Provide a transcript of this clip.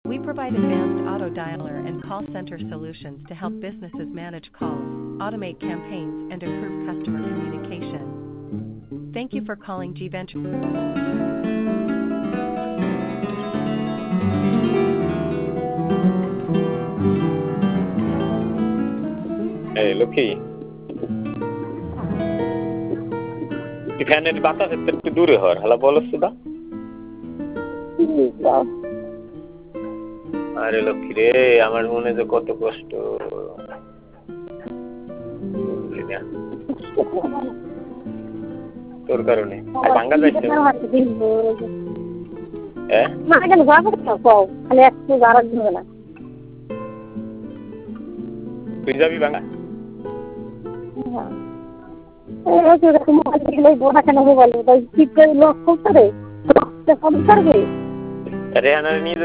We provide advanced auto dialer and call center solutions to help businesses manage calls, automate campaigns, and improve customer communication. Thank you for calling G Venture. Hey, Lucky. ফ্যানের বাতাস একটু দূরে হর হালা বলো সুদা আরে লক্ষ্মী রে আমার মনে যে কত কষ্ট তোর কারণে আর ভাঙ্গা যাইছে তুই যাবি ভাঙ্গা বোনা কেন বলে ঠিক করে লোক করতে রে করবে